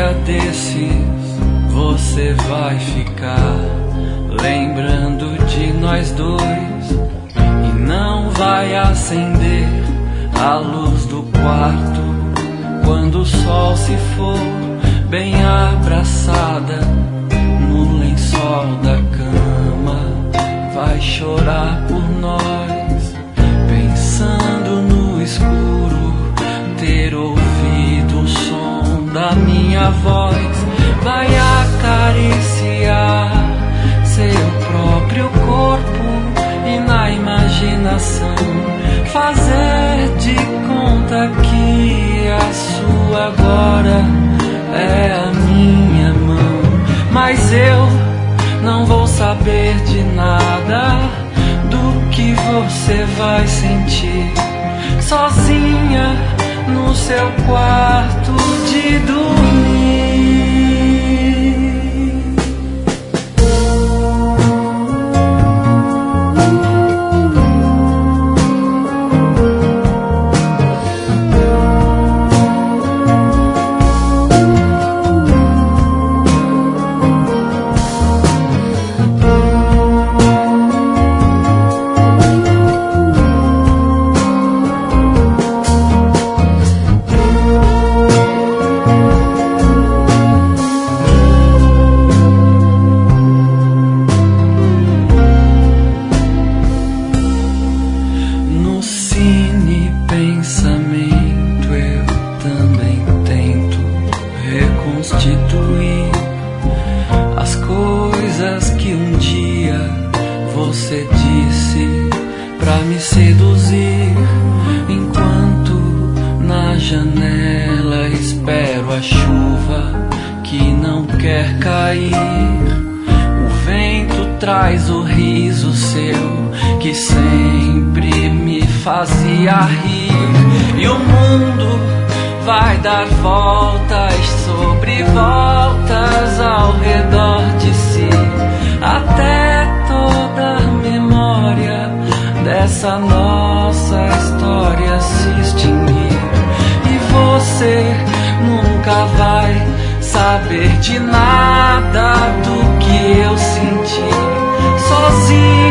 dia desses você vai ficar lembrando de nós dois e não vai acender a luz do quarto quando o sol se for, bem abraçada no lençol da cama. Vai chorar por nós, pensando no escuro, ter ouvido o som da minha voz. Vai acariciar seu próprio corpo e na imaginação fazer de conta que a sua agora é a minha mão. Mas eu não vou saber de nada do que você vai sentir sozinha no seu quarto de dormir. Pensamento eu também tento reconstituir as coisas que um dia você disse pra me seduzir, enquanto na janela espero a chuva que não quer cair. O vento traz o riso seu que sempre me fazia rir. E o mundo vai dar voltas sobre voltas ao redor de si, até toda a memória dessa nossa história se extinguir. E você nunca vai saber de nada do que eu senti sozinho